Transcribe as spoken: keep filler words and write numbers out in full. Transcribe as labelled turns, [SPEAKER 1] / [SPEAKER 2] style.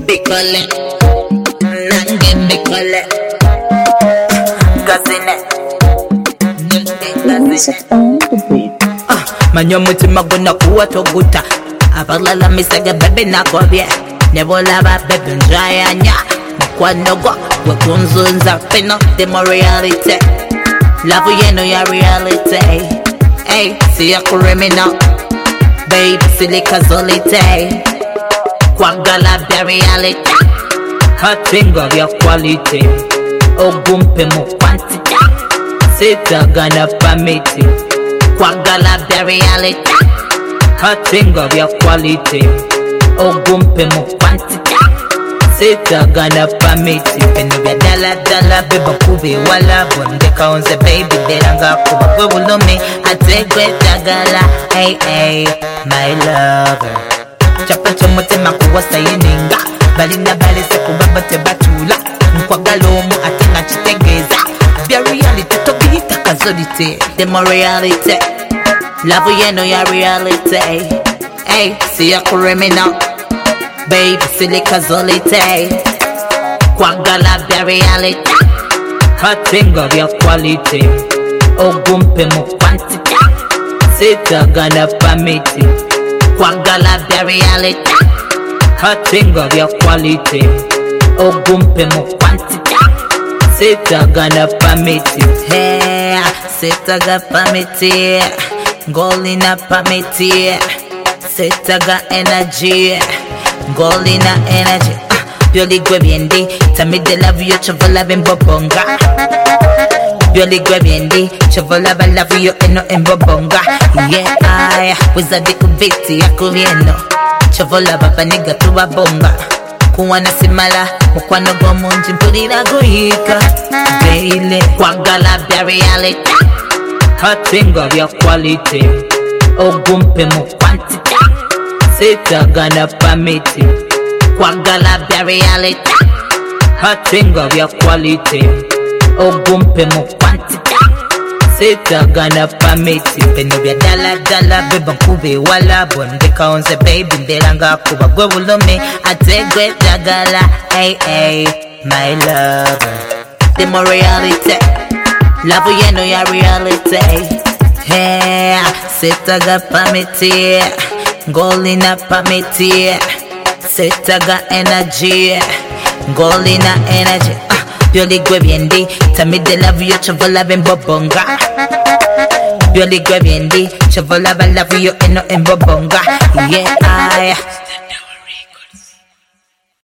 [SPEAKER 1] bikole, nange bikole, gazine,
[SPEAKER 2] Music on the beat.
[SPEAKER 1] ah, manyo mutima gona kuwa toguta, abalala misega bebe nakobye, nebolaba bebe njayanya, mukwano gwa wekunzunza pino demo reality, love yeno ya reality, hey, see ya criminal, babe silika zolite, kwagala bya reality, hatinga bya quality, ogumpe mu quantity, sitagana pamiti, kwagala bya reality, hatinga bya quality, ogumpe mu quantity, sitagana pamiti, bino bya dala dala beba kubi wala bondeka onze baby deranga kuba gwe bulumi ategwe dagala, hey hey my lover, chapa chomutima kuwa sayininga, balina balese kubaba tebatula, nkwagala omu ate nga kitegeeza, bya reality tobiyita kazolite, demo reality, love yeno ya reality, hey, see ya criminal, babe silika zolite, kwagala bya reality, hatinga bya quality, ogumpe mu quantity, sitagana pamiti, kwagala bya reality, hatinga bya quality, ogumpe mu quantity, sitagana pamiti, hey, sitaga pamiti, ngolina pamiti, sitaga energy, ngolina energy, ah, byoli gwe byendi, tamide love yo chovola bembobonga, byoli gwe byendi, chovola ba love yo eno embobonga, yeah, I, wizadi kubiti ya kubieno, chovola baba niga tuwa bonga, kuwana simala, mukwano gomunji mpulira guyika, daily, kwagala bya reality, hatinga bya quality, ogumpe mu quantity, sitagana pamiti, kwagala bya reality, hatinga bya quality, ogumpe mu quantity, sitagana pamiti, bino bya dala dala beba kubi wala bondeka onze baby nderanga kuba gwe bulumi ategwe dagala, hey hey my lover, demo reality, love yeno ya reality, hey, sitaga pamiti, ngolina pamiti, sitaga energy, ngolina energy, ah, byoli gwe byendi, tamide love yo chovola bembobonga, byoli gwe byendi, chovola ba love yo eno embobonga, yeah, I